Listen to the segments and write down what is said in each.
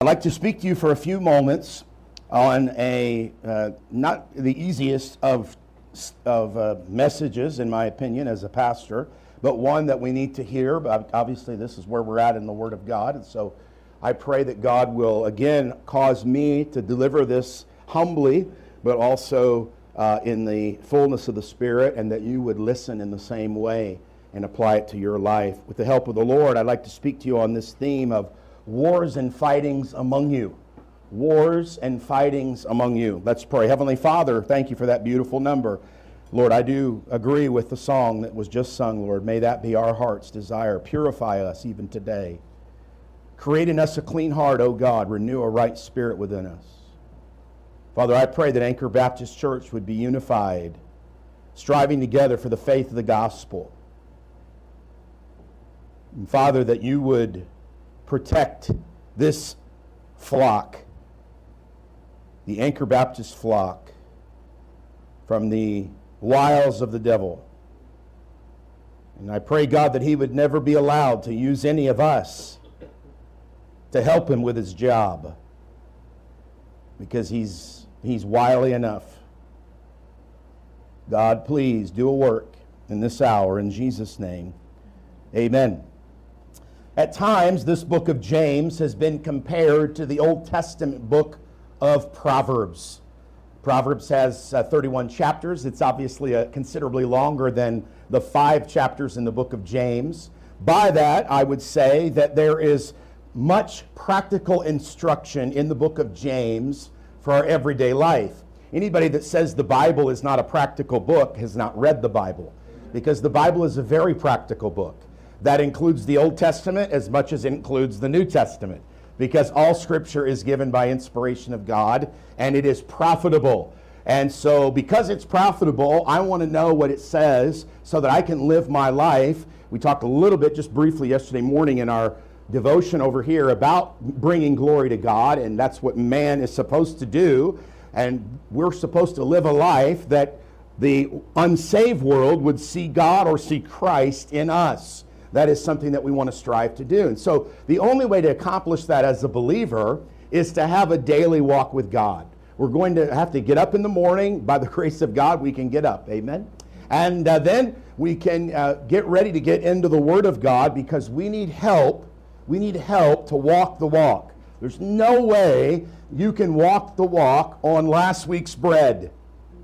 I'd like to speak to you for a few moments on a not the easiest of messages, in my opinion, as a pastor, but one that we need to hear. But obviously, this is where we're at in the Word of God, and so I pray that God will again cause me to deliver this humbly, but also in the fullness of the Spirit, and that you would listen in the same way and apply it to your life. With the help of the Lord, I'd like to speak to you on this theme of wars and fightings among you. Wars and fightings among you. Let's pray. Heavenly Father, thank you for that beautiful number. Lord, I do agree with the song that was just sung, Lord. May that be our heart's desire. Purify us even today. Create in us a clean heart, O God. Renew a right spirit within us. Father, I pray that Anchor Baptist Church would be unified, striving together for the faith of the gospel. And Father, that you would protect this flock, the Anchor Baptist flock, from the wiles of the devil. And I pray, God, that he would never be allowed to use any of us to help him with his job, because he's wily enough. God, please do a work in this hour, in Jesus' name. Amen. At times, this book of James has been compared to the Old Testament book of Proverbs. Proverbs has 31 chapters. It's obviously considerably longer than the 5 chapters in the book of James. By that, I would say that there is much practical instruction in the book of James for our everyday life. Anybody that says the Bible is not a practical book has not read the Bible, because the Bible is a very practical book. That includes the Old Testament as much as it includes the New Testament, because all Scripture is given by inspiration of God, and it is profitable. And so because it's profitable, I want to know what it says so that I can live my life. We talked a little bit just briefly yesterday morning in our devotion over here about bringing glory to God, and that's what man is supposed to do. And we're supposed to live a life that the unsaved world would see God or see Christ in us. That is something that we want to strive to do. And so the only way to accomplish that as a believer is to have a daily walk with God. We're going to have to get up in the morning. By the grace of God, we can get up. Amen. And then we can get ready to get into the Word of God, because we need help. We need help to walk the walk. There's no way you can walk the walk on last week's bread.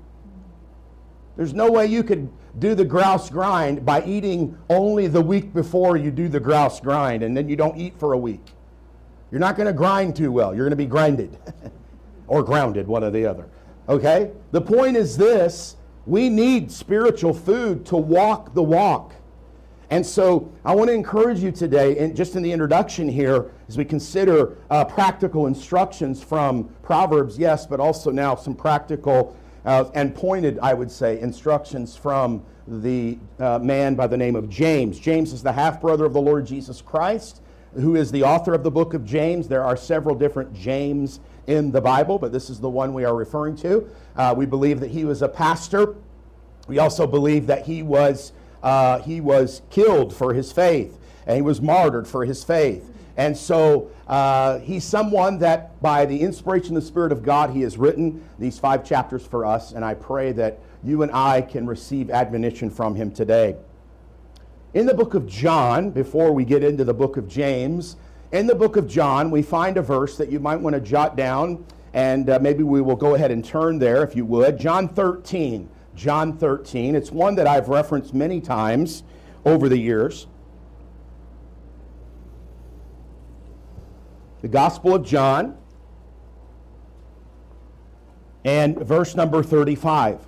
There's no way you could do the grouse grind by eating only the week before you do the grouse grind, and then you don't eat for a week. You're not going to grind too well. You're going to be grinded or grounded, one or the other. Okay? The point is this: we need spiritual food to walk the walk. And so I want to encourage you today, and just in the introduction here, as we consider practical instructions from Proverbs, yes, but also now some practical and pointed, I would say, instructions from the man by the name of James. James is the half-brother of the Lord Jesus Christ, who is the author of the book of James. There are several different James in the Bible, but this is the one we are referring to. We believe that he was a pastor. We also believe that he was killed for his faith, and he was martyred for his faith. And so he's someone that by the inspiration of the Spirit of God, he has written these 5 chapters for us, and I pray that you and I can receive admonition from him today. In the book of John, before we get into the book of James, in the book of John, we find a verse that you might want to jot down, and maybe we will go ahead and turn there if you would. John 13. John 13. It's one that I've referenced many times over the years. The Gospel of John, and verse number 35.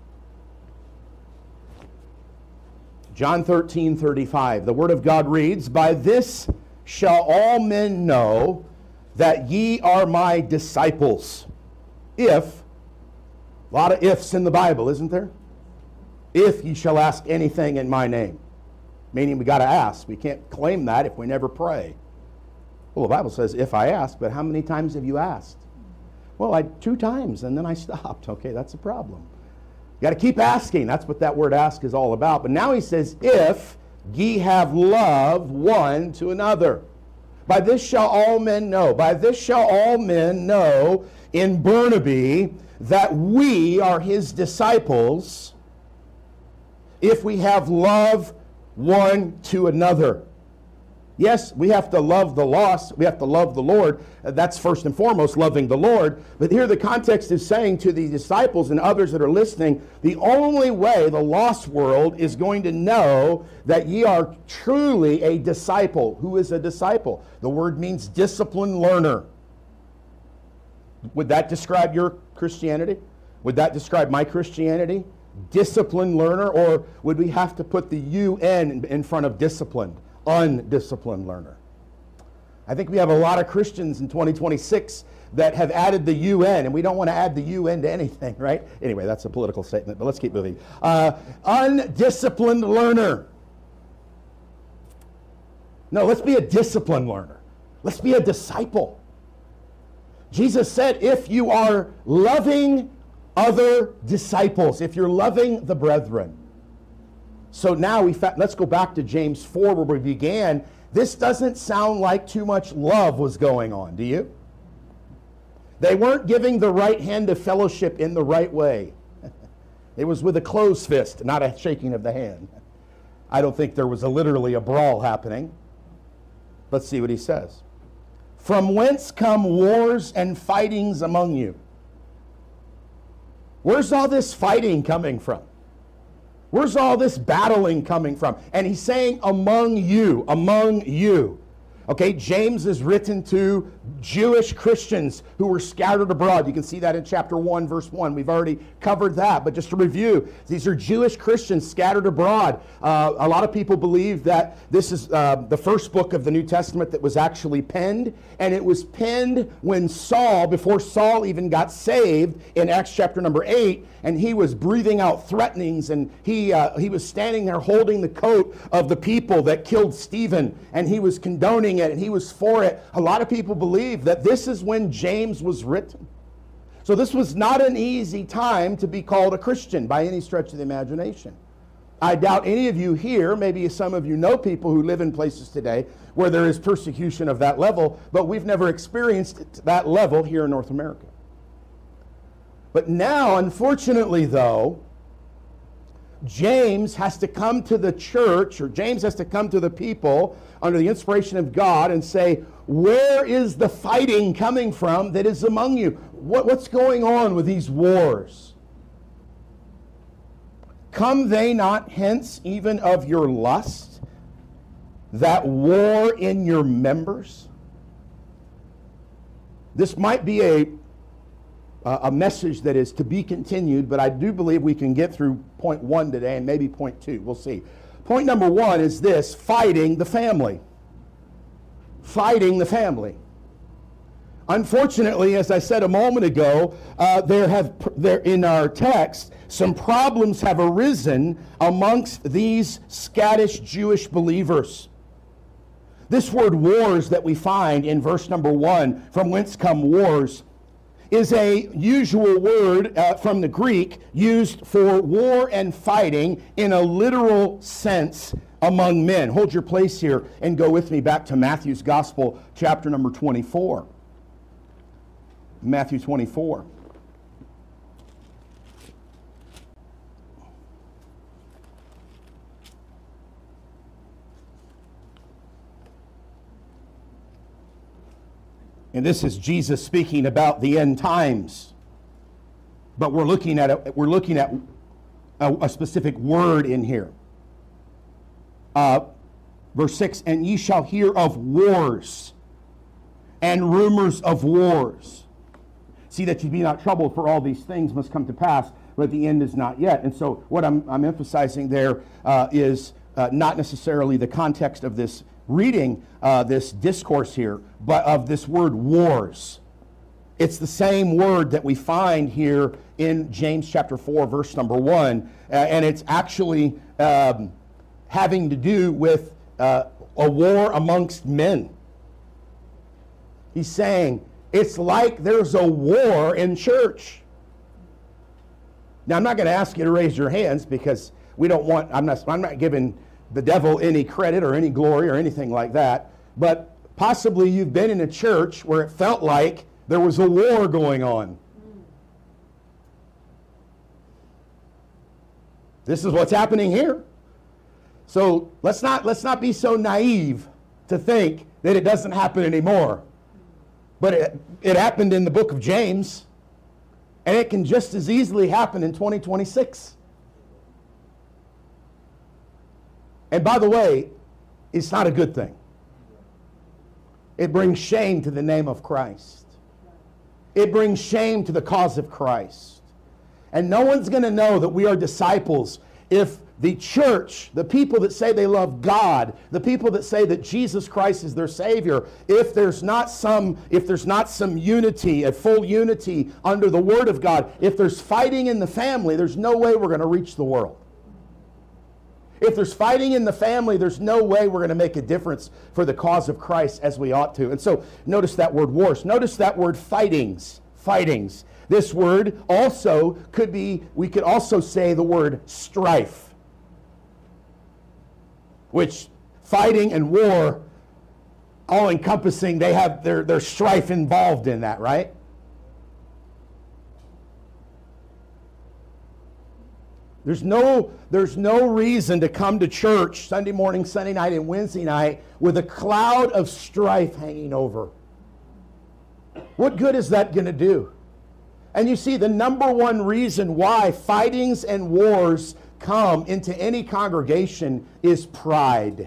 John 13:35. The Word of God reads, "By this shall all men know that ye are my disciples, if," a lot of ifs in the Bible, isn't there? "If ye shall ask anything in my name." Meaning we got to ask. We can't claim that if we never pray. Well, the Bible says, "If I ask," but how many times have you asked? Well, 2 times, and then I stopped. Okay, that's a problem. You got to keep asking. That's what that word ask is all about. But now he says, "If ye have love one to another." By this shall all men know. By this shall all men know in Burnaby that we are his disciples if we have love one to another. Yes, we have to love the lost. We have to love the Lord. That's first and foremost, loving the Lord. But here the context is saying to the disciples and others that are listening, the only way the lost world is going to know that ye are truly a disciple. Who is a disciple? The word means disciplined learner. Would that describe your Christianity? Would that describe my Christianity? Disciplined learner? Or would we have to put the UN in front of disciplined? Undisciplined learner. I think we have a lot of Christians in 2026 that have added the UN, and we don't want to add the UN to anything, right? Anyway, that's a political statement, but let's keep moving. Undisciplined learner. No, let's be a disciplined learner. Let's be a disciple. Jesus said, if you are loving other disciples, if you're loving the brethren. So now let's go back to James 4 where we began. This doesn't sound like too much love was going on, do you? They weren't giving the right hand of fellowship in the right way. It was with a closed fist, not a shaking of the hand. I don't think there was literally a brawl happening. Let's see what he says. From whence come wars and fightings among you? Where's all this fighting coming from? Where's all this battling coming from? And he's saying among you, among you. Okay, James is written to Jewish Christians who were scattered abroad. You can see that in chapter 1, verse 1. We've already covered that, but just to review, these are Jewish Christians scattered abroad. A lot of people believe that this is the first book of the New Testament that was actually penned, and it was penned when Saul, before Saul even got saved in Acts chapter number 8, and he was breathing out threatenings, and he was standing there holding the coat of the people that killed Stephen, and he was condoning it, and he was for it. A lot of people believe that this is when James was written. So this was not an easy time to be called a Christian by any stretch of the imagination. I doubt any of you here, maybe some of you know people who live in places today where there is persecution of that level, but we've never experienced that level here in North America. But now, unfortunately though, James has to come to the church, or James has to come to the people under the inspiration of God and say, where is the fighting coming from that is among you? What's going on with these wars? Come they not hence even of your lust, that war in your members? This might be a message that is to be continued, but I do believe we can get through point 1 today and maybe point 2. We'll see. Point number 1 is this: fighting the family. Fighting the family. Unfortunately, as I said a moment ago, there in our text, some problems have arisen amongst these scattish Jewish believers. This word wars that we find in verse number 1, from whence come wars, is a usual word from the Greek used for war and fighting in a literal sense among men. Hold your place here and go with me back to Matthew's Gospel, chapter number 24. Matthew 24. And this is Jesus speaking about the end times. But we're looking at a specific word in here. Verse 6, and ye shall hear of wars and rumors of wars. See that ye be not troubled, for all these things must come to pass, but the end is not yet. And so what I'm emphasizing there is not necessarily the context of this reading, this discourse here, but of this word wars. It's the same word that we find here in James chapter 4, verse number 1, and it's actually having to do with a war amongst men. He's saying, it's like there's a war in church. Now, I'm not going to ask you to raise your hands because I'm not giving the devil any credit or any glory or anything like that. But Possibly you've been in a church where it felt like there was a war going on. This is what's happening here. So let's not be so naive to think that it doesn't happen anymore. But it happened in the book of James, and it can just as easily happen in 2026. And by the way, it's not a good thing. It brings shame to the name of Christ. It brings shame to the cause of Christ. And no one's going to know that we are disciples if the church, the people that say they love God, the people that say that Jesus Christ is their Savior, if there's not some unity, a full unity under the Word of God, if there's fighting in the family, there's no way we're going to reach the world. If there's fighting in the family, there's no way we're going to make a difference for the cause of Christ as we ought to. And so notice that word wars. Notice that word fightings. Fightings. This word also could be, we could also say the word strife. Which fighting and war, all encompassing, they have their strife involved in that, right? There's no reason to come to church Sunday morning, Sunday night, and Wednesday night with a cloud of strife hanging over. What good is that going to do? And you see, the number one reason why fightings and wars come into any congregation is pride.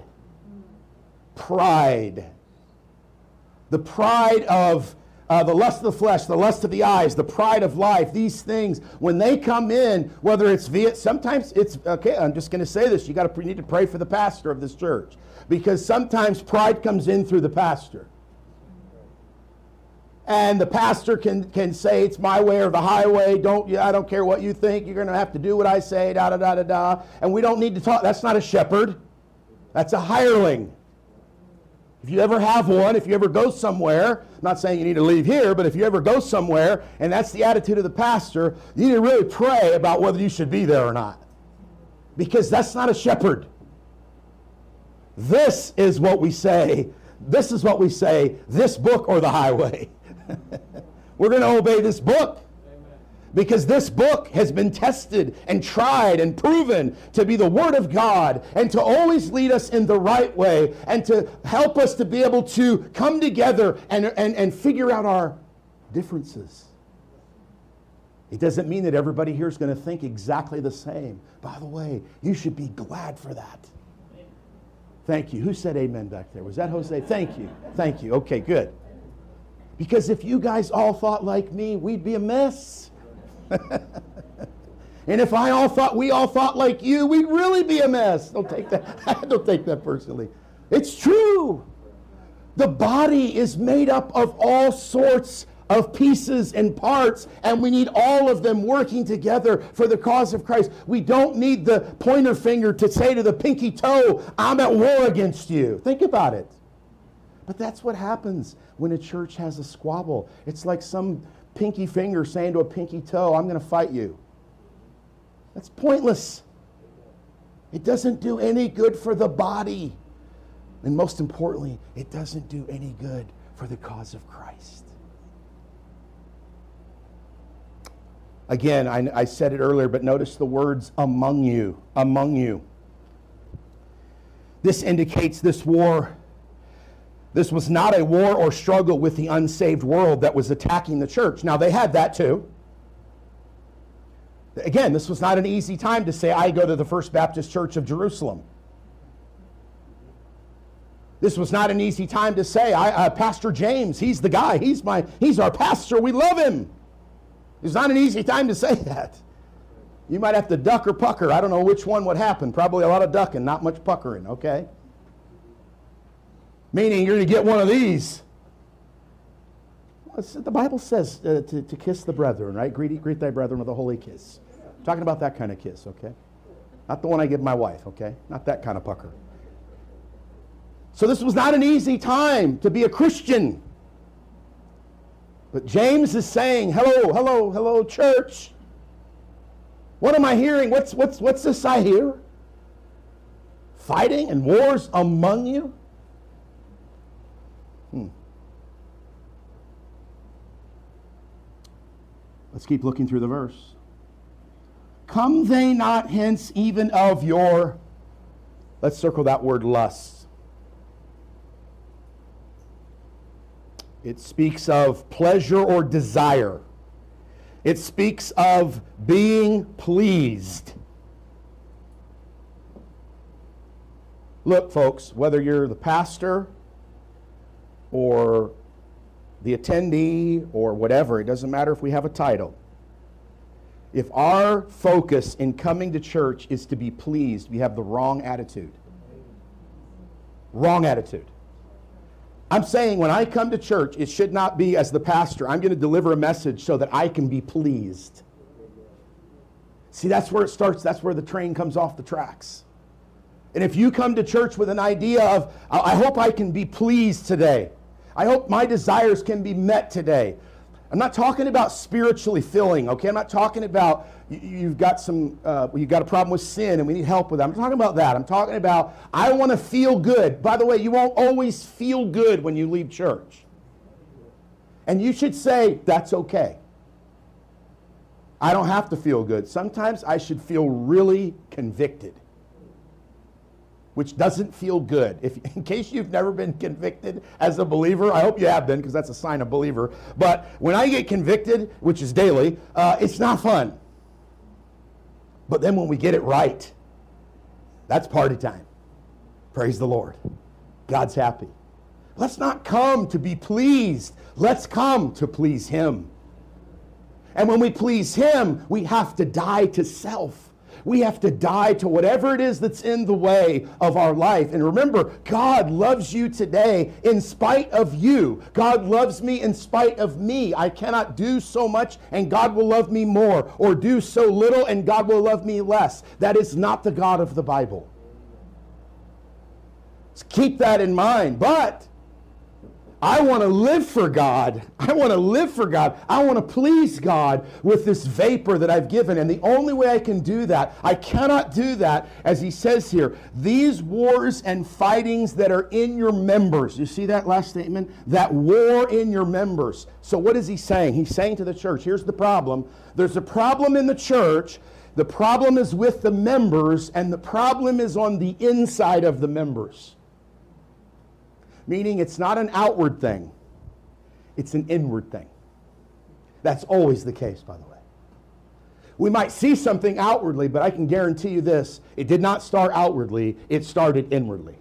Pride. The pride of the lust of the flesh, the lust of the eyes, the pride of life, these things, when they come in, whether it's sometimes it's, okay, I'm just going to say this, you need to pray for the pastor of this church, because sometimes pride comes in through the pastor. And the pastor can say, it's my way or the highway, I don't care what you think, you're going to have to do what I say, da-da-da-da-da. And we don't need to talk, that's not a shepherd, that's a hireling. If you ever have one, if you ever go somewhere, I'm not saying you need to leave here, but if you ever go somewhere and that's the attitude of the pastor, you need to really pray about whether you should be there or not. Because that's not a shepherd. This is what we say, this book or the highway. We're going to obey this book. Because this book has been tested and tried and proven to be the Word of God and to always lead us in the right way and to help us to be able to come together and figure out our differences. It doesn't mean that everybody here is going to think exactly the same. By the way, you should be glad for that. Thank you. Who said amen back there? Was that Jose? Thank you. Thank you. Okay, good. Because if you guys all thought like me, we'd be a mess. And if we all thought like you, we'd really be a mess. Don't take that. Don't take that personally. It's true. The body is made up of all sorts of pieces and parts, and we need all of them working together for the cause of Christ. We don't need the pointer finger to say to the pinky toe, I'm at war against you. Think about it. But that's what happens when a church has a squabble. It's like some pinky finger saying to a pinky toe, I'm going to fight you. That's pointless. It doesn't do any good for the body. And most importantly, it doesn't do any good for the cause of Christ. Again, I said it earlier, but notice the words among you. Among you. This indicates this war. This was not a war or struggle with the unsaved world that was attacking the church. Now, they had that too. Again, this was not an easy time to say, I go to the First Baptist Church of Jerusalem. This was not an easy time to say, Pastor James, he's the guy. He's our pastor. We love him. It's not an easy time to say that. You might have to duck or pucker. I don't know which one would happen. Probably a lot of ducking, not much puckering, okay? Meaning you're going to get one of these. The Bible says to kiss the brethren, right? Greet thy brethren with a holy kiss. I'm talking about that kind of kiss, okay? Not the one I give my wife, okay? Not that kind of pucker. So this was not an easy time to be a Christian. But James is saying, hello, church. What am I hearing? What's this I hear? Fighting and wars among you? Let's keep looking through the verse. Come they not hence even of your, let's circle that word, lusts. It speaks of pleasure or desire. It speaks of being pleased. Look, folks, whether you're the pastor or the attendee or whatever, it doesn't matter if we have a title. If our focus in coming to church is to be pleased, we have the wrong attitude. Wrong attitude. I'm saying when I come to church, it should not be as the pastor, I'm going to deliver a message so that I can be pleased. See, that's where it starts. That's where the train comes off the tracks. And if you come to church with an idea of, I hope I can be pleased today. I hope my desires can be met today. I'm not talking about spiritually filling, okay? I'm not talking about you've got a problem with sin and we need help with that. I'm talking about that. I'm talking about I want to feel good. By the way, you won't always feel good when you leave church. And you should say, that's okay. I don't have to feel good. Sometimes I should feel really convicted, which doesn't feel good. In case you've never been convicted as a believer, I hope you have been, because that's a sign of believer. But when I get convicted, which is daily, it's not fun. But then when we get it right, that's party time. Praise the Lord. God's happy. Let's not come to be pleased. Let's come to please Him. And when we please Him, we have to die to self. We have to die to whatever it is that's in the way of our life. And remember, God loves you today in spite of you. God loves me in spite of me. I cannot do so much and God will love me more, or do so little and God will love me less. That is not the God of the Bible. So keep that in mind. But I want to live for God. I want to live for God. I want to please God with this vapor that I've given. And the only way I can do that, I cannot do that, as he says here, these wars and fightings that are in your members. You see that last statement? That war in your members. So what is he saying? He's saying to the church, here's the problem. There's a problem in the church. The problem is with the members, and the problem is on the inside of the members. Meaning it's not an outward thing, it's an inward thing. That's always the case, by the way. We might see something outwardly, but I can guarantee you this, it did not start outwardly, it started inwardly.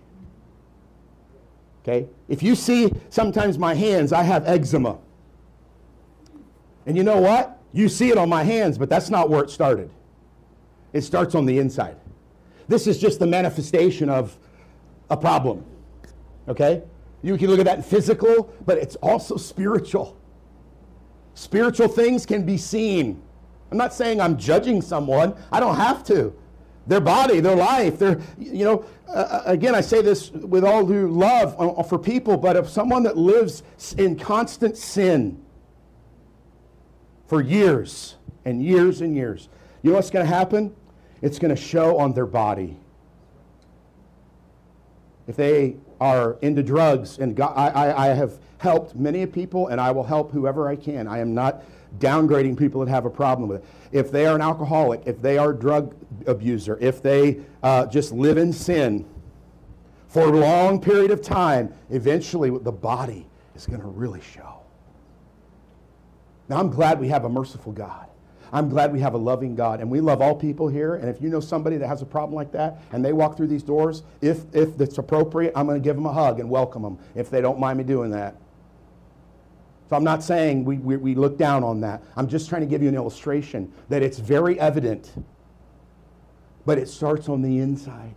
Okay? If you see sometimes my hands, I have eczema. And you know what? You see it on my hands, but that's not where it started. It starts on the inside. This is just the manifestation of a problem. Okay? You can look at that in physical, but it's also spiritual. Spiritual things can be seen. I'm not saying I'm judging someone. I don't have to. Their body, their life, again, I say this with all due love for people, but if someone that lives in constant sin for years and years and years, you know what's going to happen? It's going to show on their body. If they are into drugs, and God, I have helped many people, and I will help whoever I can. I am not downgrading people that have a problem with it. If they are an alcoholic, if they are a drug abuser, if they just live in sin for a long period of time, eventually the body is going to really show. Now, I'm glad we have a merciful God. I'm glad we have a loving God, and we love all people here. And if you know somebody that has a problem like that and they walk through these doors, if it's appropriate, I'm going to give them a hug and welcome them if they don't mind me doing that. So I'm not saying we look down on that. I'm just trying to give you an illustration that it's very evident, but it starts on the inside.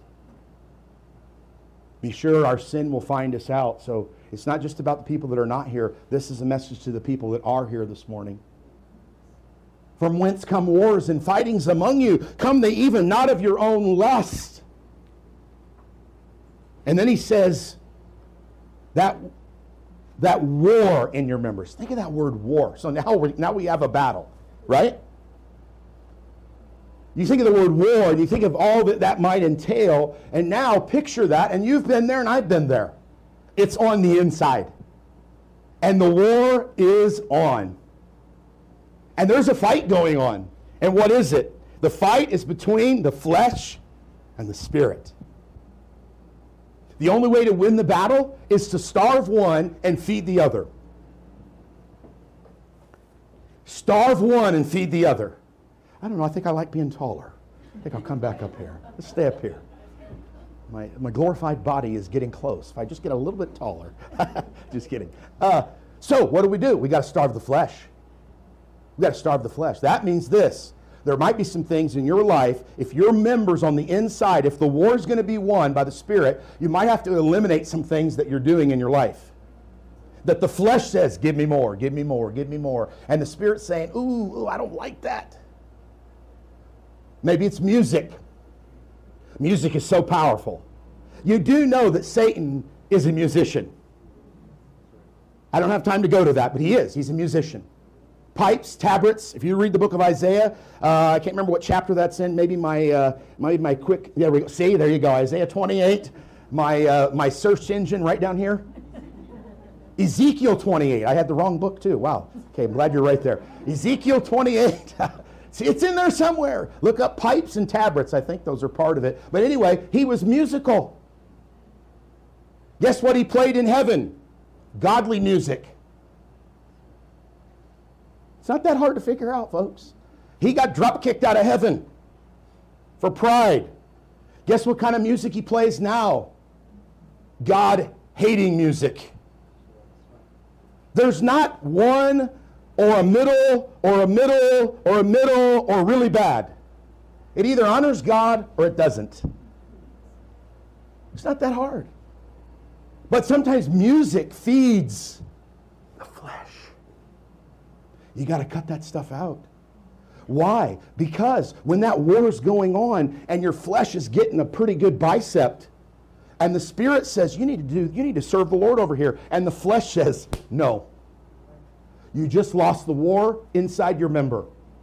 Be sure our sin will find us out. So it's not just about the people that are not here. This is a message to the people that are here this morning. From whence come wars and fightings among you? Come they even not of your own lust? And then he says that war in your members. Think of that word war. So now we have a battle, right? You think of the word war and you think of all that might entail, and now picture that, and you've been there and I've been there. It's on the inside. And the war is on. And there's a fight going on. And what is it? The fight is between the flesh and the spirit. The only way to win the battle is to starve one and feed the other. Starve one and feed the other. I don't know, I think I like being taller. I think I'll come back up here. Let's stay up here. My glorified body is getting close. If I just get a little bit taller. Just kidding. So what do? We got to starve the flesh. We got to starve the flesh. That means this. There might be some things in your life, if your members on the inside, if the war is going to be won by the Spirit, you might have to eliminate some things that you're doing in your life. That the flesh says, give me more, give me more, give me more. And the Spirit's saying, ooh, I don't like that. Maybe it's music. Music is so powerful. You do know that Satan is a musician. I don't have time to go to that, but he is. He's a musician. Pipes, tabrets. If you read the book of Isaiah, I can't remember what chapter that's in. Maybe my quick. There we go. See, there you go. Isaiah 28. My search engine right down here. Ezekiel 28. I had the wrong book too. Wow. Okay, I'm glad you're right there. Ezekiel 28. See, it's in there somewhere. Look up pipes and tabrets. I think those are part of it. But anyway, he was musical. Guess what he played in heaven? Godly music. It's not that hard to figure out, folks. He got drop kicked out of heaven for pride. Guess what kind of music he plays now? God-hating music. There's not one or a middle or a middle or a middle or really bad. It either honors God or it doesn't. It's not that hard. But sometimes music feeds the flesh. You got to cut that stuff out. Why? Because when that war is going on and your flesh is getting a pretty good bicep, and the Spirit says, you need to serve the Lord over here, and the flesh says, no. You just lost the war inside your member.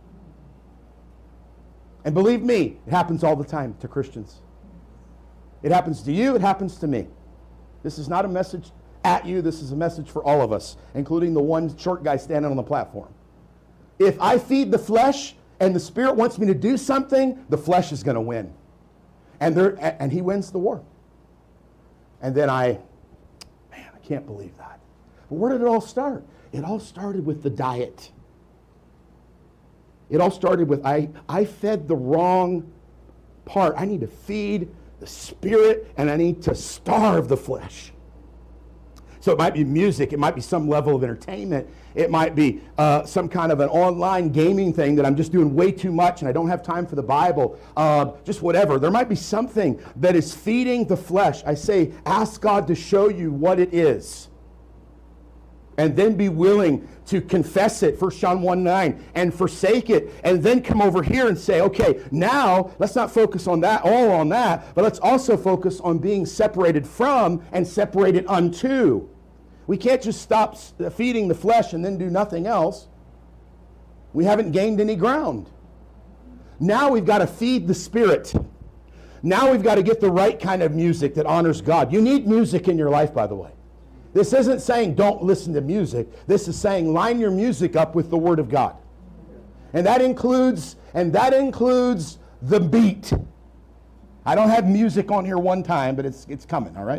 And believe me, it happens all the time to Christians. It happens to you, it happens to me. This is not a message at you, this is a message for all of us, including the one short guy standing on the platform. If I feed the flesh and the Spirit wants me to do something, the flesh is going to win. And he wins the war. And then I can't believe that. But where did it all start? It all started with the diet. It all started with, I fed the wrong part. I need to feed the Spirit and I need to starve the flesh. So it might be music, it might be some level of entertainment, it might be some kind of an online gaming thing that I'm just doing way too much and I don't have time for the Bible, just whatever. There might be something that is feeding the flesh. I say, ask God to show you what it is. And then be willing to confess it, 1 John 1:9, and forsake it. And then come over here and say, okay, now let's not focus on that, all on that, but let's also focus on being separated from and separated unto. We can't just stop feeding the flesh and then do nothing else. We haven't gained any ground. Now we've got to feed the Spirit. Now we've got to get the right kind of music that honors God. You need music in your life, by the way. This isn't saying don't listen to music. This is saying line your music up with the Word of God. And that includes the beat. I don't have music on here one time, but it's coming, all right?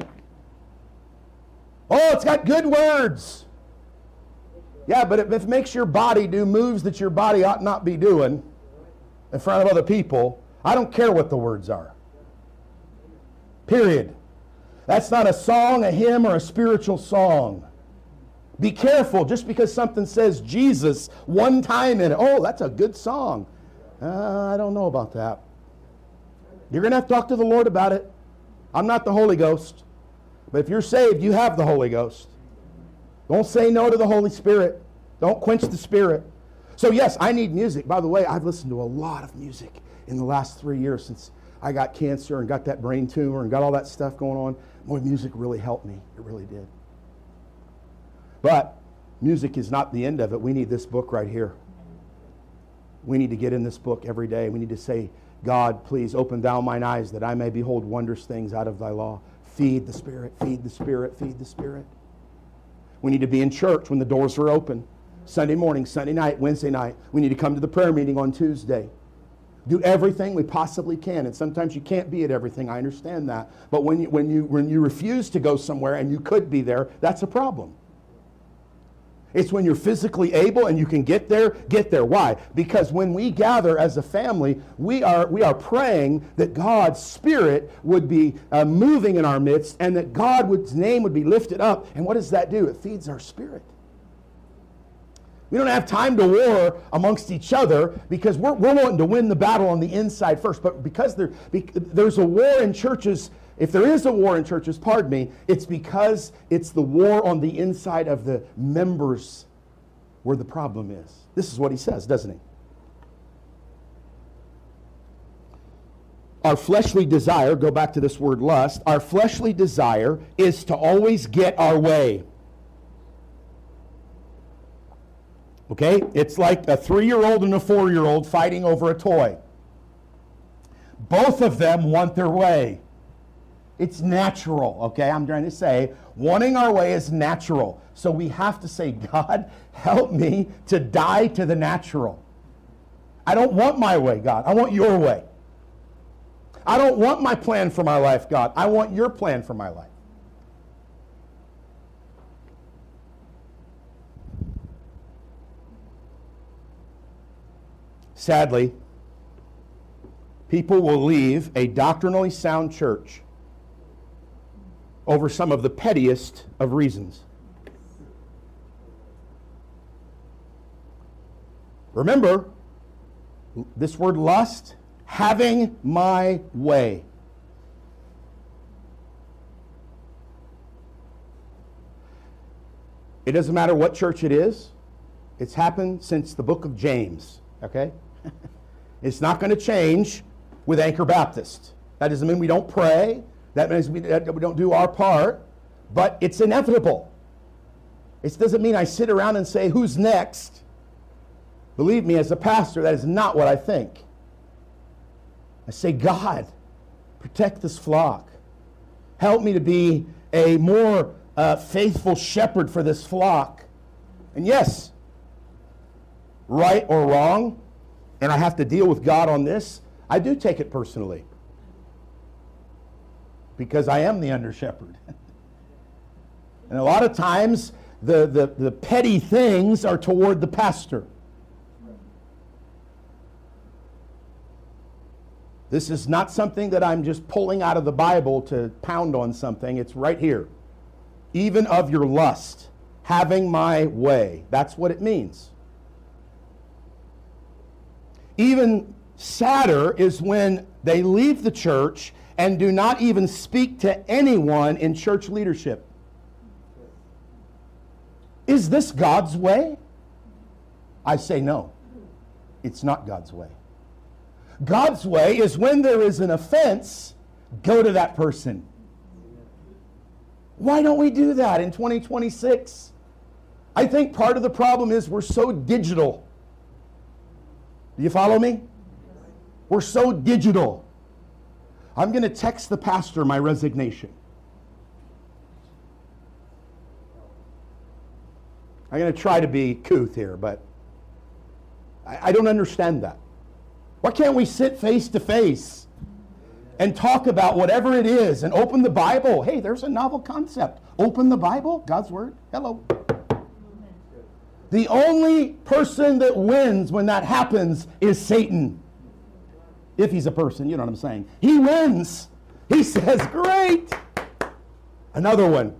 Oh, it's got good words. Yeah, but if it makes your body do moves that your body ought not be doing in front of other people, I don't care what the words are. Period. That's not a song, a hymn, or a spiritual song. Be careful, just because something says Jesus one time in it. Oh, that's a good song. I don't know about that. You're going to have to talk to the Lord about it. I'm not the Holy Ghost. But if you're saved, you have the Holy Ghost. Don't say no to the Holy Spirit. Don't quench the Spirit. So yes, I need music. By the way, I've listened to a lot of music in the last 3 years since I got cancer and got that brain tumor and got all that stuff going on. Boy, music really helped me. It really did. But music is not the end of it. We need this book right here. We need to get in this book every day. We need to say, God, please open thou mine eyes that I may behold wondrous things out of thy law. Feed the Spirit, feed the Spirit, feed the Spirit. We need to be in church when the doors are open. Sunday morning, Sunday night, Wednesday night. We need to come to the prayer meeting on Tuesday. Do everything we possibly can. And sometimes you can't be at everything. I understand that. But when you refuse to go somewhere and you could be there, that's a problem. It's when you're physically able and you can get there, get there. Why? Because when we gather as a family, we are praying that God's Spirit would be moving in our midst and that God's name would be lifted up. And what does that do? It feeds our spirit. We don't have time to war amongst each other because we're wanting to win the battle on the inside first. But because there's a war in churches, if there is a war in churches, pardon me, it's because it's the war on the inside of the members where the problem is. This is what he says, doesn't he? Our fleshly desire, go back to this word lust, our fleshly desire is to always get our way. Okay? It's like a 3-year-old and a 4-year-old fighting over a toy. Both of them want their way. It's natural, okay? I'm trying to say, wanting our way is natural. So we have to say, God, help me to die to the natural. I don't want my way, God. I want your way. I don't want my plan for my life, God. I want your plan for my life. Sadly, people will leave a doctrinally sound church over some of the pettiest of reasons. Remember, this word lust, having my way. It doesn't matter what church it is. It's happened since the book of James, okay? It's not going to change with Anchor Baptist. That doesn't mean we don't pray. That means we don't do our part. But it's inevitable. It doesn't mean I sit around and say, who's next? Believe me, as a pastor, that is not what I think. I say, God, protect this flock. Help me to be a more faithful shepherd for this flock. And yes, right or wrong, and I have to deal with God on this, I do take it personally. Because I am the under shepherd. And a lot of times, the petty things are toward the pastor. This is not something that I'm just pulling out of the Bible to pound on something. It's right here. Even of your lust, having my way. That's what it means. Even sadder is when they leave the church and do not even speak to anyone in church leadership. Is this God's way? I say no. It's not God's way. God's way is when there is an offense, go to that person. Why don't we do that in 2026? I think part of the problem is we're so digital. Do you follow me? We're so digital. I'm going to text the pastor my resignation. I'm going to try to be couth here, but I don't understand that. Why can't we sit face to face and talk about whatever it is and open the Bible? Hey, there's a novel concept. Open the Bible, God's Word. Hello. The only person that wins when that happens is Satan. If he's a person, you know what I'm saying. He wins. He says, great. Another one.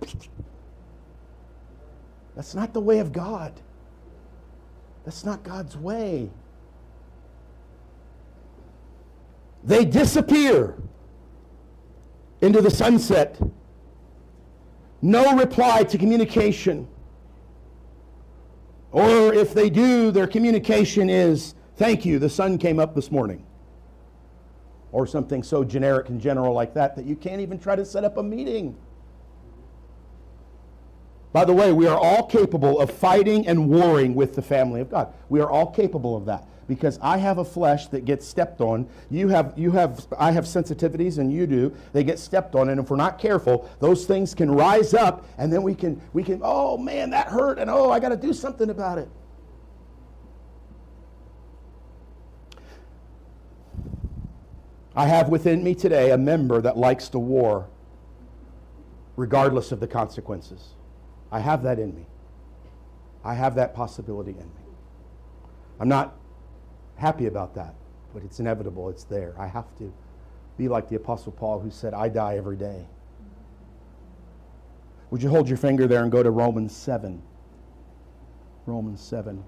That's not the way of God. That's not God's way. They disappear into the sunset. No reply to communication. Or if they do, their communication is, thank you, the sun came up this morning. Or something so generic and general like that you can't even try to set up a meeting. By the way, we are all capable of fighting and warring with the family of God. We are all capable of that. Because I have a flesh that gets stepped on. I have sensitivities, and you do. They get stepped on, and if we're not careful, those things can rise up, and then we can. Oh man, that hurt, and oh, I got to do something about it. I have within me today a member that likes to war regardless of the consequences. I have that in me. I have that possibility in me. I'm not happy about that, but it's inevitable. It's there. I have to be like the Apostle Paul, who said, I die every day. Would you hold your finger there and go to Romans 7? Romans 7.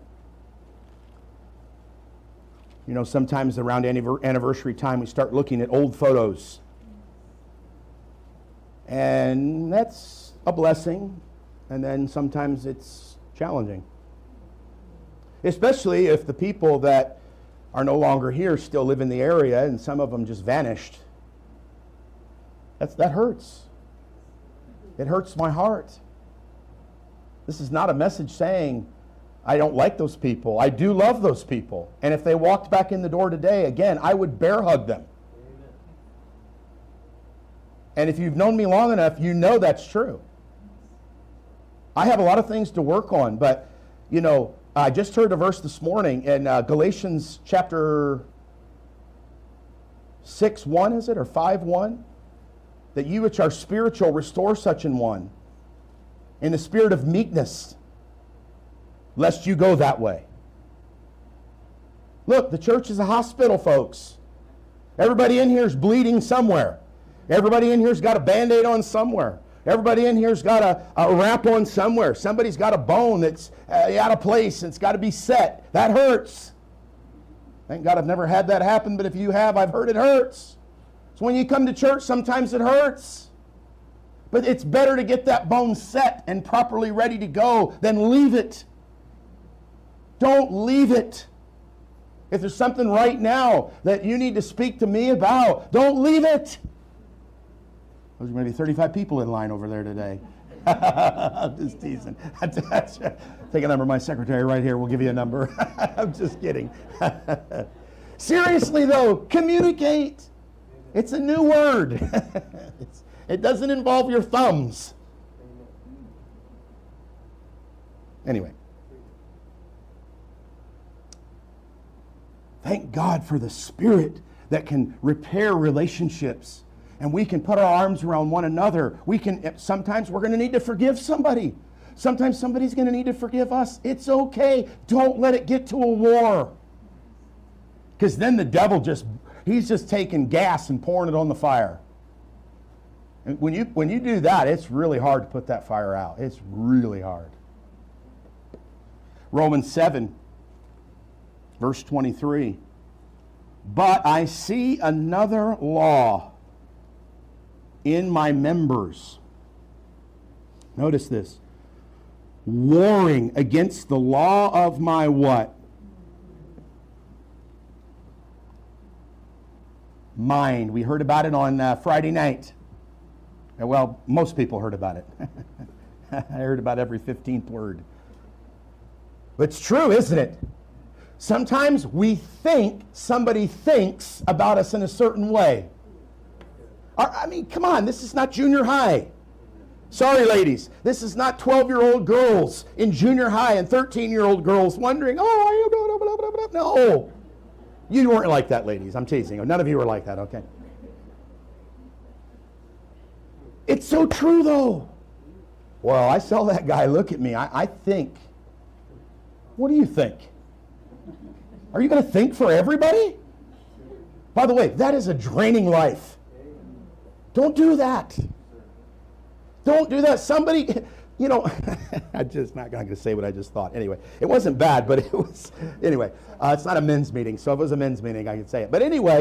You know, sometimes around anniversary time, we start looking at old photos. And that's a blessing. And then sometimes it's challenging. Especially if the people that are no longer here still live in the area and some of them just vanished. That hurts. It hurts my heart. This is not a message saying, I don't like those people. I do love those people. And if they walked back in the door today, again, I would bear hug them. Amen. And if you've known me long enough, you know that's true. I have a lot of things to work on, but, you know, I just heard a verse this morning in Galatians chapter 6:1, is it, or 5:1? That you which are spiritual restore such an one in the spirit of meekness, lest you go that way. Look, the church is a hospital, folks. Everybody in here is bleeding somewhere. Everybody in here's got a Band-Aid on somewhere. Everybody in here's got a wrap on somewhere. Somebody's got a bone that's out of place and it's got to be set. That hurts. Thank God I've never had that happen, but if you have, I've heard it hurts. So when you come to church, sometimes it hurts. But it's better to get that bone set and properly ready to go than leave it. Don't leave it. If there's something right now that you need to speak to me about, don't leave it. There's maybe 35 people in line over there today. I'm just teasing. Take a number. My secretary right here will give you a number. I'm just kidding. Seriously, though, communicate. It's a new word. It doesn't involve your thumbs. Anyway. Thank God for the Spirit that can repair relationships. And we can put our arms around one another. Sometimes we're going to need to forgive somebody. Sometimes somebody's going to need to forgive us. It's okay. Don't let it get to a war. Because then the devil he's just taking gas and pouring it on the fire. And when you do that, it's really hard to put that fire out. It's really hard. Romans 7, verse 23. But I see another law in my members. Notice this. Warring against the law of my what? Mind. We heard about it on Friday night. Well, most people heard about it. I heard about every 15th word. But it's true, isn't it? Sometimes we think somebody thinks about us in a certain way. I mean, come on, this is not junior high. Sorry, ladies. This is not 12-year-old girls in junior high and 13-year-old girls wondering, no. You weren't like that, ladies. I'm teasing. None of you were like that, okay? It's so true, though. Well, I saw that guy look at me. I think. What do you think? Are you going to think for everybody? By the way, that is a draining life. Don't do that. Don't do that. Somebody, I'm just not going to say what I just thought. Anyway, it wasn't bad, but it was, anyway, it's not a men's meeting, so if it was a men's meeting, I could say it. But anyway,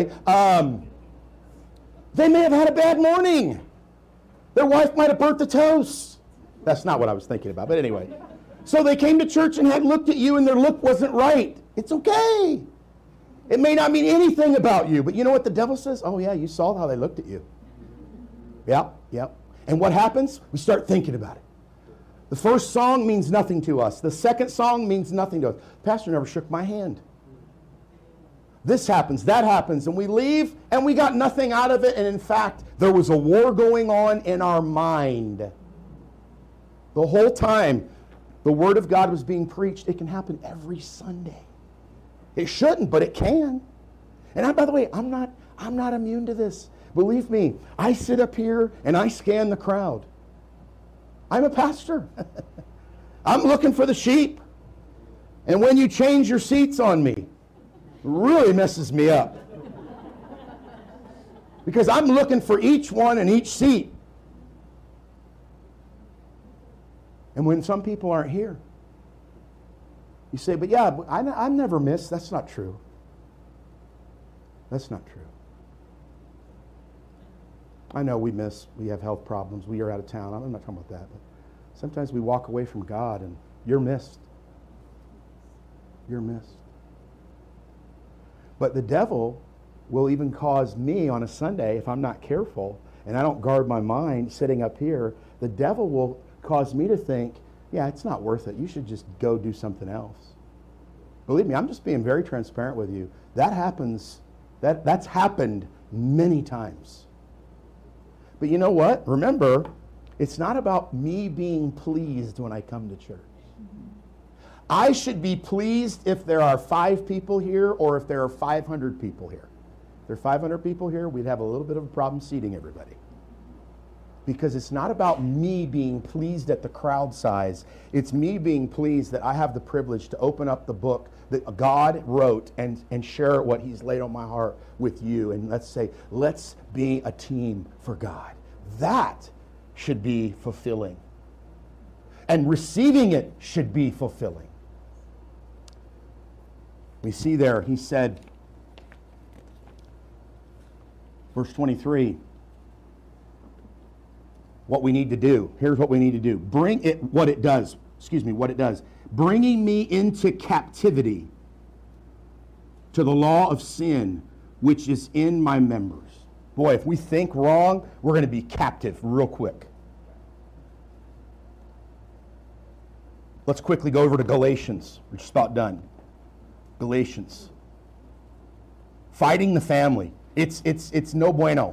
they may have had a bad morning. Their wife might have burnt the toast. That's not what I was thinking about, but anyway. So they came to church and had looked at you and their look wasn't right. It's okay. It may not mean anything about you, but you know what the devil says? Oh yeah, you saw how they looked at you. Yeah. And what happens? We start thinking about it. The first song means nothing to us. The second song means nothing to us. Pastor never shook my hand. This happens, that happens, and we leave and we got nothing out of it. And in fact, there was a war going on in our mind. The whole time the Word of God was being preached. It can happen every Sunday. It shouldn't, but it can. And by the way, I'm I'm not immune to this. Believe me, I sit up here and I scan the crowd. I'm a pastor. I'm looking for the sheep. And when you change your seats on me, it really messes me up. Because I'm looking for each one in each seat. And when some people aren't here, you say, but yeah, I'm never missed. That's not true. That's not true. I know we have health problems, we are out of town. I'm not talking about that. But sometimes we walk away from God and you're missed. You're missed. But the devil will even cause me on a Sunday, if I'm not careful, and I don't guard my mind sitting up here, the devil will cause me to think, yeah, it's not worth it. You should just go do something else. Believe me, I'm just being very transparent with you. That happens, that's happened many times. But you know what? Remember, it's not about me being pleased when I come to church. I should be pleased if there are 5 people here or if there are 500 people here. If there are 500 people here, we'd have a little bit of a problem seating everybody. Because it's not about me being pleased at the crowd size. It's me being pleased that I have the privilege to open up the book that God wrote and share what He's laid on my heart with you. And let's say, let's be a team for God. That should be fulfilling. And receiving it should be fulfilling. We see there, he said, verse 23, what we need to do. Here's what we need to do. What it does. Bringing me into captivity to the law of sin, which is in my members. Boy, if we think wrong, we're going to be captive real quick. Let's quickly go over to Galatians. We're just about done. Galatians. Fighting the family. It's no bueno.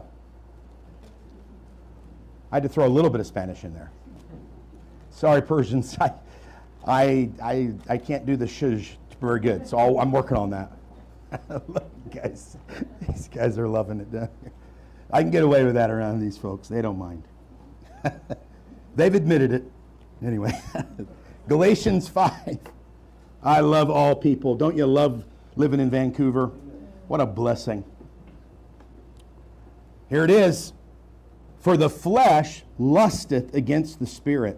I had to throw a little bit of Spanish in there. Sorry, Persians. I can't do the shush very good, so I'm working on that. Guys, these guys are loving it down here. I can get away with that around these folks. They don't mind. They've admitted it. Anyway, Galatians 5. I love all people. Don't you love living in Vancouver? What a blessing. Here it is. For the flesh lusteth against the Spirit.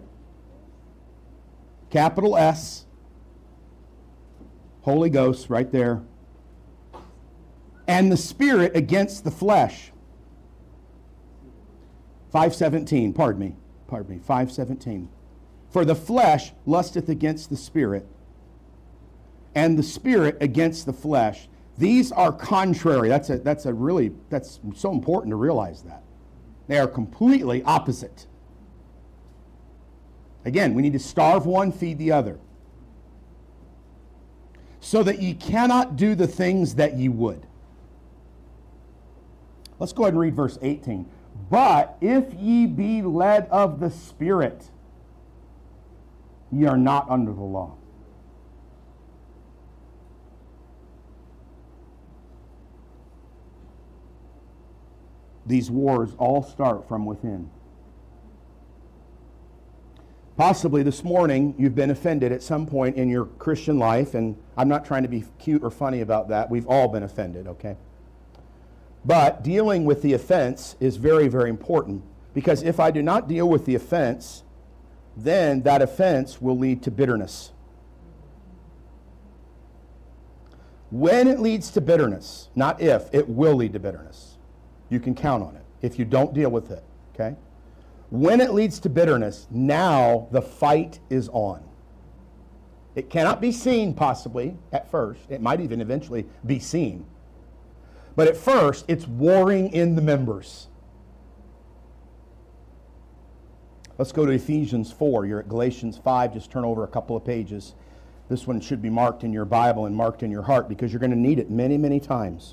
Capital S. Holy Ghost right there. And the Spirit against the flesh. 5:17. Pardon me. 5:17. For the flesh lusteth against the Spirit, and the Spirit against the flesh. These are contrary. That's so important to realize that. They are completely opposite. Again, we need to starve one, feed the other. So that ye cannot do the things that ye would. Let's go ahead and read verse 18. But if ye be led of the Spirit, ye are not under the law. These wars all start from within. Possibly this morning you've been offended at some point in your Christian life, and I'm not trying to be cute or funny about that. We've all been offended, okay? But dealing with the offense is very, very important, because if I do not deal with the offense, then that offense will lead to bitterness. When it leads to bitterness, not if, it will lead to bitterness. You can count on it if you don't deal with it, okay? When it leads to bitterness, now the fight is on. It cannot be seen possibly at first. It might even eventually be seen. But at first, it's warring in the members. Let's go to Ephesians 4. You're at Galatians 5. Just turn over a couple of pages. This one should be marked in your Bible and marked in your heart, because you're going to need it many, many times.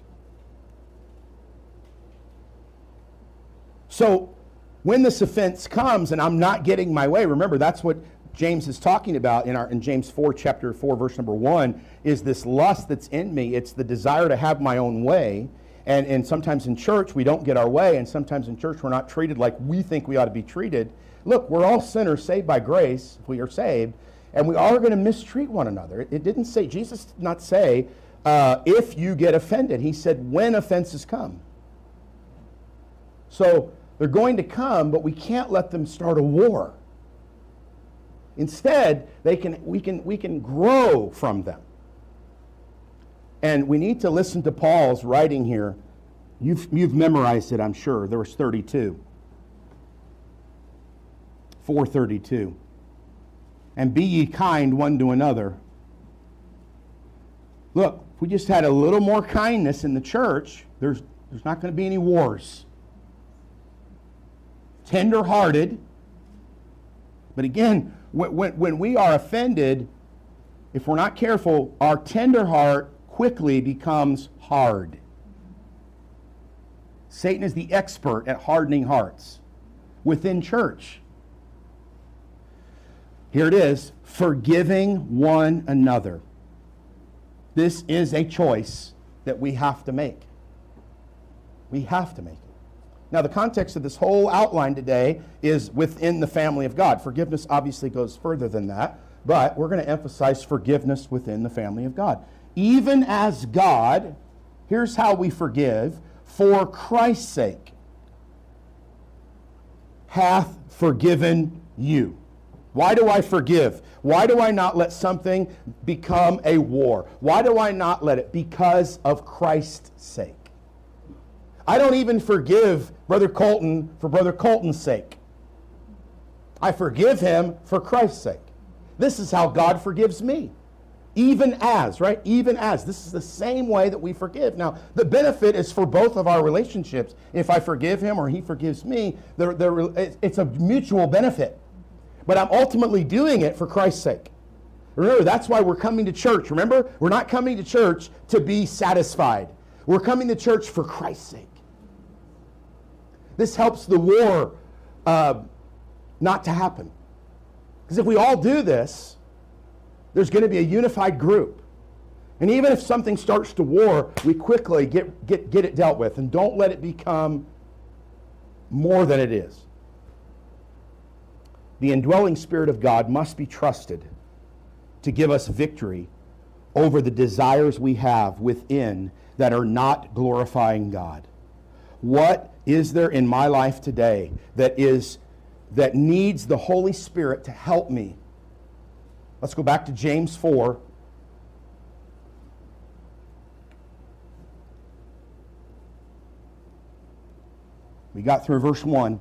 So when this offense comes and I'm not getting my way, remember that's what James is talking about in James 4, chapter 4, verse number 1, is this lust that's in me. It's the desire to have my own way. And sometimes in church we don't get our way, and sometimes in church we're not treated like we think we ought to be treated. Look, we're all sinners saved by grace, if we are saved, and we are going to mistreat one another. It didn't say, Jesus did not say, if you get offended. He said, when offenses come. So they're going to come, but we can't let them start a war. Instead, we can grow from them. And we need to listen to Paul's writing here. You've memorized it, I'm sure. Verse 32. 4:32. And be ye kind one to another. Look, if we just had a little more kindness in the church, there's not going to be any wars. Tender-hearted. But again, when we are offended, if we're not careful, our tender heart quickly becomes hard. Satan is the expert at hardening hearts within church. Here it is, forgiving one another. This is a choice that we have to make. We have to make it. Now, the context of this whole outline today is within the family of God. Forgiveness obviously goes further than that, but we're going to emphasize forgiveness within the family of God. Even as God, here's how we forgive, for Christ's sake, hath forgiven you. Why do I forgive? Why do I not let something become a war? Why do I not let it? Because of Christ's sake. I don't even forgive Brother Colton for Brother Colton's sake. I forgive him for Christ's sake. This is how God forgives me. Even as, right? Even as. This is the same way that we forgive. Now, the benefit is for both of our relationships. If I forgive him or he forgives me, it's a mutual benefit. But I'm ultimately doing it for Christ's sake. Remember, that's why we're coming to church. Remember, we're not coming to church to be satisfied. We're coming to church for Christ's sake. This helps the war not to happen. Because if we all do this, there's going to be a unified group. And even if something starts to war, we quickly get it dealt with and don't let it become more than it is. The indwelling Spirit of God must be trusted to give us victory over the desires we have within that are not glorifying God. What is there in my life today that needs the Holy Spirit to help me? Let's go back to James 4. We got through verse 1.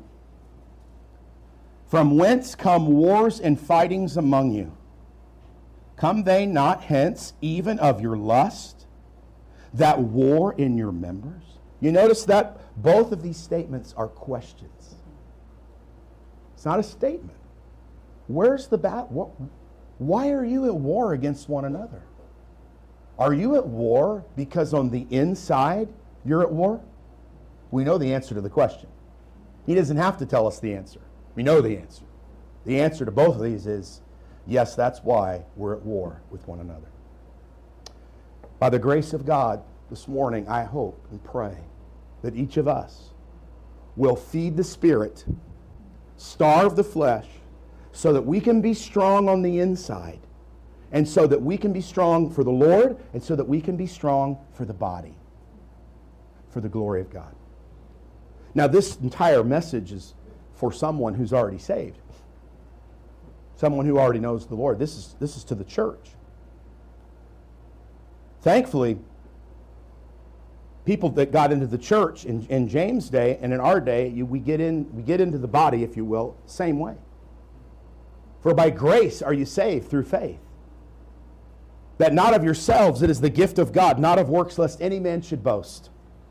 From whence come wars and fightings among you? Come they not hence even of your lust, that war in your members? You notice that both of these statements are questions. It's not a statement. Where's the battle? Why are you at war against one another? Are you at war because on the inside you're at war? We know the answer to the question. He doesn't have to tell us the answer. We know the answer. The answer to both of these is, yes, that's why we're at war with one another. By the grace of God, this morning, I hope and pray that each of us will feed the Spirit, starve the flesh, so that we can be strong on the inside, and so that we can be strong for the Lord, and so that we can be strong for the body, for the glory of God. Now, this entire message is for someone who's already saved, someone who already knows the Lord. This is to the church. Thankfully, people that got into the church in James' day and in our day, we get into the body, if you will, same way. For by grace are you saved through faith. That not of yourselves, it is the gift of God, not of works, lest any man should boast.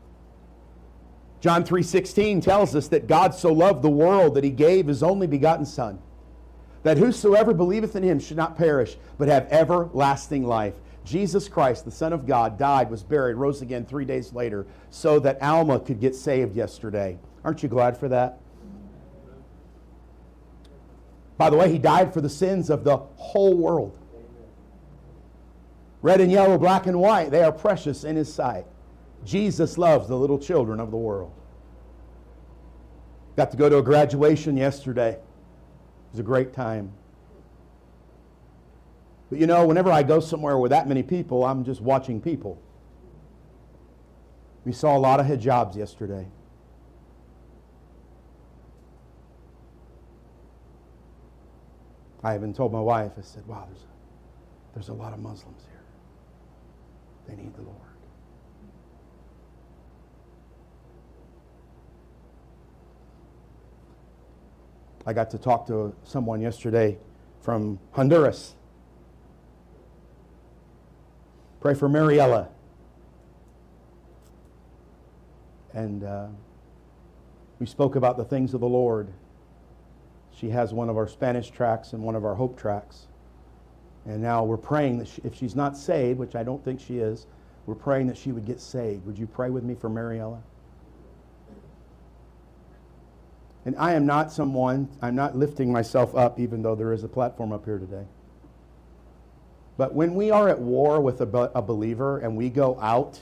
John 3:16 tells us that God so loved the world that he gave his only begotten Son, that whosoever believeth in him should not perish, but have everlasting life. Jesus Christ, the Son of God, died, was buried, rose again 3 days later, so that Alma could get saved yesterday. Aren't you glad for that? By the way, he died for the sins of the whole world. Red and yellow, black and white, they are precious in his sight. Jesus loves the little children of the world. Got to go to a graduation yesterday. It was a great time. But you know, whenever I go somewhere with that many people, I'm just watching people. We saw a lot of hijabs yesterday. I even told my wife, I said, wow, there's a lot of Muslims here. They need the Lord. I got to talk to someone yesterday from Honduras. Pray for Mariela. And we spoke about the things of the Lord. She has one of our Spanish tracts and one of our Hope tracts. And now we're praying that if she's not saved, which I don't think she is, we're praying that she would get saved. Would you pray with me for Mariela? And I am not someone, I'm not lifting myself up, even though there is a platform up here today. But when we are at war with a believer and we go out,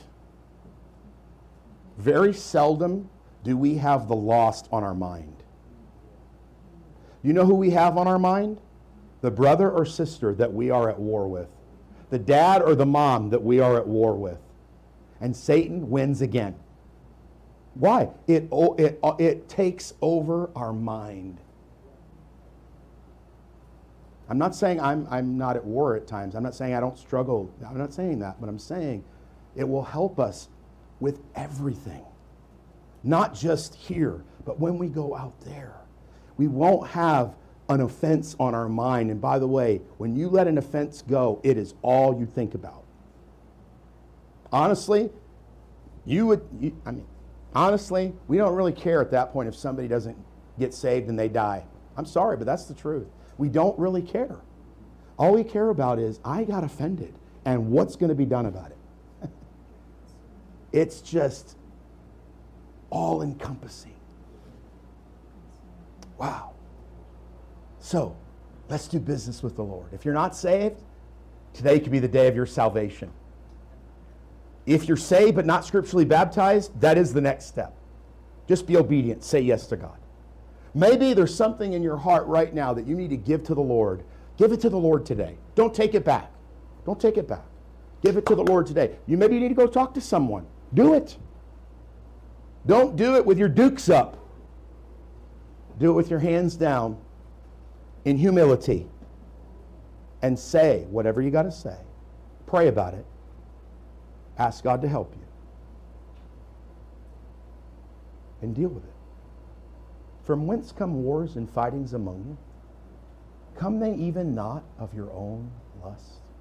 very seldom do we have the lost on our mind. You know who we have on our mind? The brother or sister that we are at war with. The dad or the mom that we are at war with. And Satan wins again. Why? It takes over our mind. I'm not saying I'm not at war at times. I'm not saying I don't struggle. I'm not saying that. But I'm saying it will help us with everything. Not just here, but when we go out there. We won't have an offense on our mind. And by the way, when you let an offense go, it is all you think about. Honestly, honestly, we don't really care at that point if somebody doesn't get saved and they die. I'm sorry, but that's the truth. We don't really care. All we care about is, I got offended, and what's going to be done about it? It's just all-encompassing. Wow. So, let's do business with the Lord. If you're not saved, today could be the day of your salvation. If you're saved but not scripturally baptized, that is the next step. Just be obedient. Say yes to God. Maybe there's something in your heart right now that you need to give to the Lord. Give it to the Lord today. Don't take it back. Don't take it back. Give it to the Lord today. Maybe you need to go talk to someone. Do it. Don't do it with your dukes up. Do it with your hands down in humility. And say whatever you got to say. Pray about it. Ask God to help you. And deal with it. From whence come wars and fightings among you? Come they even not of your own lust?